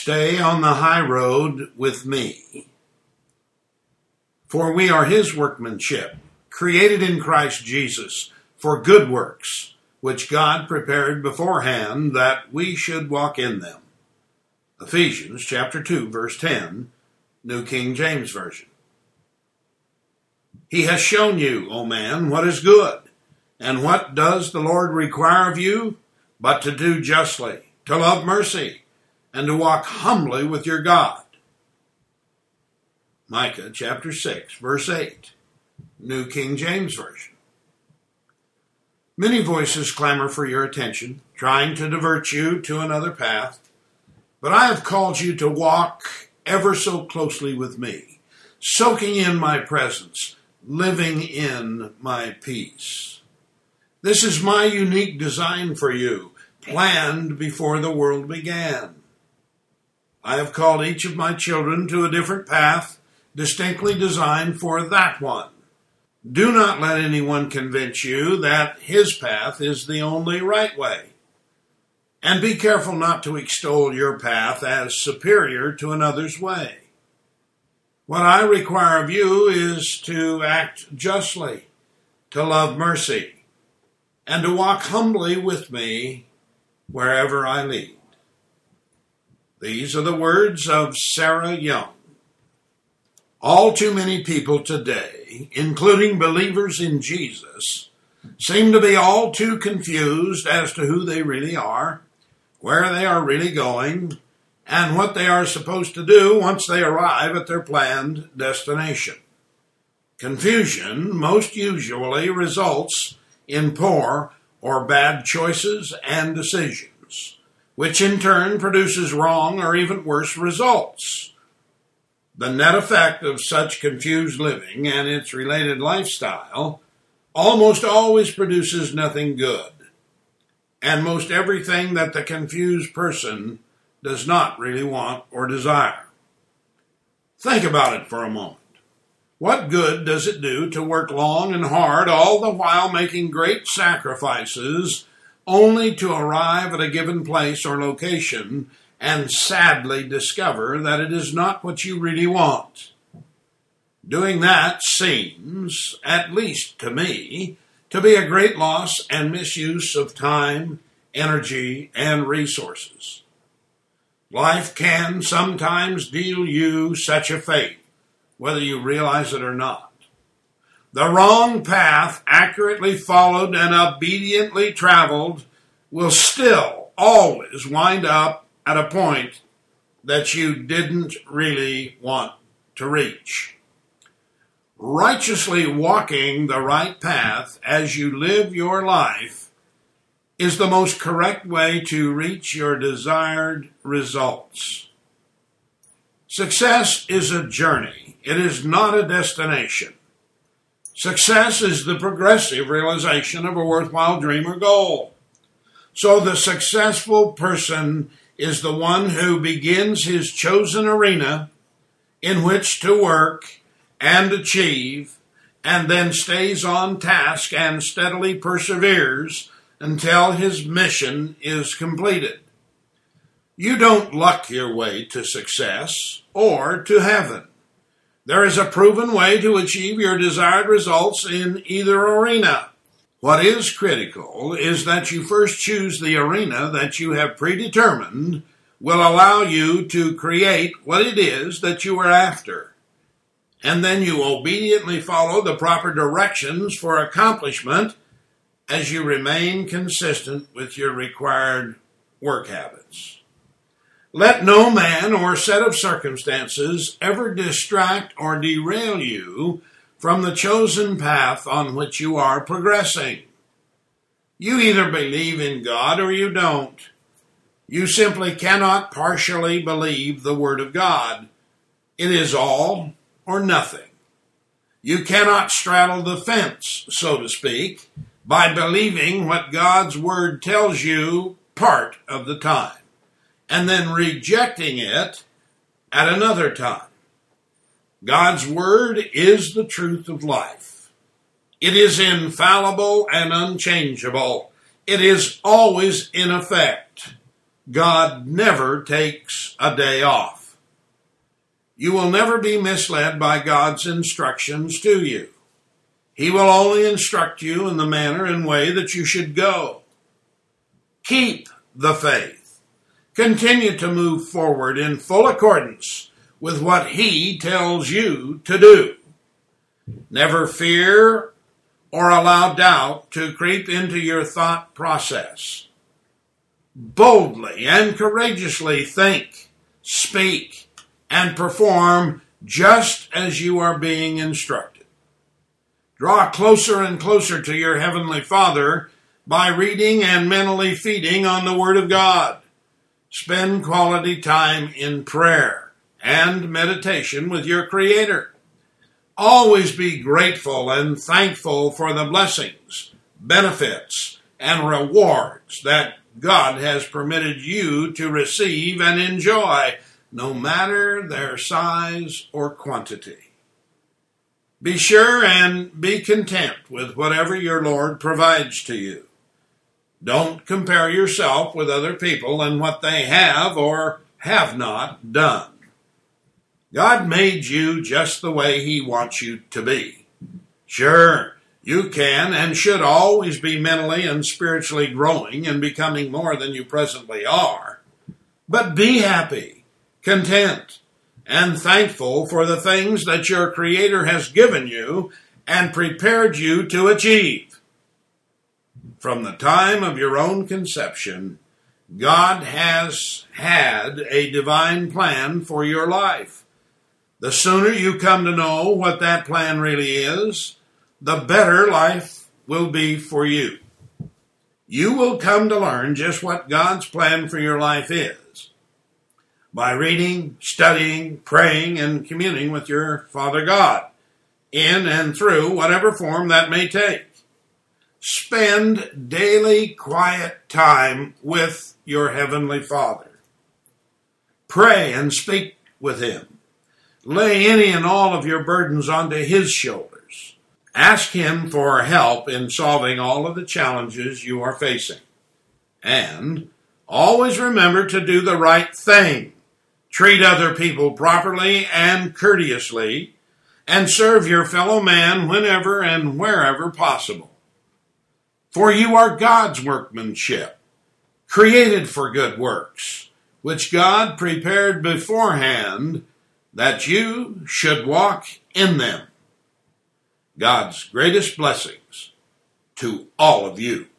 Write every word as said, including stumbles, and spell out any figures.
Stay on the high road with me. For we are his workmanship, created in Christ Jesus for good works, which God prepared beforehand that we should walk in them. Ephesians chapter two, verse ten, New King James Version. He has shown you, O man, what is good, and what does the Lord require of you, but to do justly, to love mercy, and to walk humbly with your God. Micah chapter six, verse eight, New King James Version. Many voices clamor for your attention, trying to divert you to another path, but I have called you to walk ever so closely with me, soaking in my presence, living in my peace. This is my unique design for you, planned before the world began. I have called each of my children to a different path, distinctly designed for that one. Do not let anyone convince you that his path is the only right way. And be careful not to extol your path as superior to another's way. What I require of you is to act justly, to love mercy, and to walk humbly with me wherever I lead. These are the words of Sarah Young. All too many people today, including believers in Jesus, seem to be all too confused as to who they really are, where they are really going, and what they are supposed to do once they arrive at their planned destination. Confusion most usually results in poor or bad choices and decisions, which in turn produces wrong or even worse results. The net effect of such confused living and its related lifestyle almost always produces nothing good, and most everything that the confused person does not really want or desire. Think about it for a moment. What good does it do to work long and hard, all the while making great sacrifices, only to arrive at a given place or location and sadly discover that it is not what you really want? Doing that seems, at least to me, to be a great loss and misuse of time, energy, and resources. Life can sometimes deal you such a fate, whether you realize it or not. The wrong path, accurately followed and obediently traveled, will still always wind up at a point that you didn't really want to reach. Righteously walking the right path as you live your life is the most correct way to reach your desired results. Success is a journey. It is not a destination. Success is the progressive realization of a worthwhile dream or goal. So the successful person is the one who begins his chosen arena in which to work and achieve, and then stays on task and steadily perseveres until his mission is completed. You don't luck your way to success or to heaven. There is a proven way to achieve your desired results in either arena. What is critical is that you first choose the arena that you have predetermined will allow you to create what it is that you are after. And then you obediently follow the proper directions for accomplishment as you remain consistent with your required work habits. Let no man or set of circumstances ever distract or derail you from the chosen path on which you are progressing. You either believe in God or you don't. You simply cannot partially believe the Word of God. It is all or nothing. You cannot straddle the fence, so to speak, by believing what God's Word tells you part of the time, and then rejecting it at another time. God's Word is the truth of life. It is infallible and unchangeable. It is always in effect. God never takes a day off. You will never be misled by God's instructions to you. He will only instruct you in the manner and way that you should go. Keep the faith. Continue to move forward in full accordance with what He tells you to do. Never fear or allow doubt to creep into your thought process. Boldly and courageously think, speak, and perform just as you are being instructed. Draw closer and closer to your Heavenly Father by reading and mentally feeding on the Word of God. Spend quality time in prayer and meditation with your Creator. Always be grateful and thankful for the blessings, benefits, and rewards that God has permitted you to receive and enjoy, no matter their size or quantity. Be sure and be content with whatever your Lord provides to you. Don't compare yourself with other people and what they have or have not done. God made you just the way He wants you to be. Sure, you can and should always be mentally and spiritually growing and becoming more than you presently are. But be happy, content, and thankful for the things that your Creator has given you and prepared you to achieve. From the time of your own conception, God has had a divine plan for your life. The sooner you come to know what that plan really is, the better life will be for you. You will come to learn just what God's plan for your life is by reading, studying, praying, and communing with your Father God in and through whatever form that may take. Spend daily quiet time with your Heavenly Father. Pray and speak with Him. Lay any and all of your burdens onto His shoulders. Ask Him for help in solving all of the challenges you are facing. And always remember to do the right thing. Treat other people properly and courteously, and serve your fellow man whenever and wherever possible. For you are God's workmanship, created for good works, which God prepared beforehand that you should walk in them. God's greatest blessings to all of you.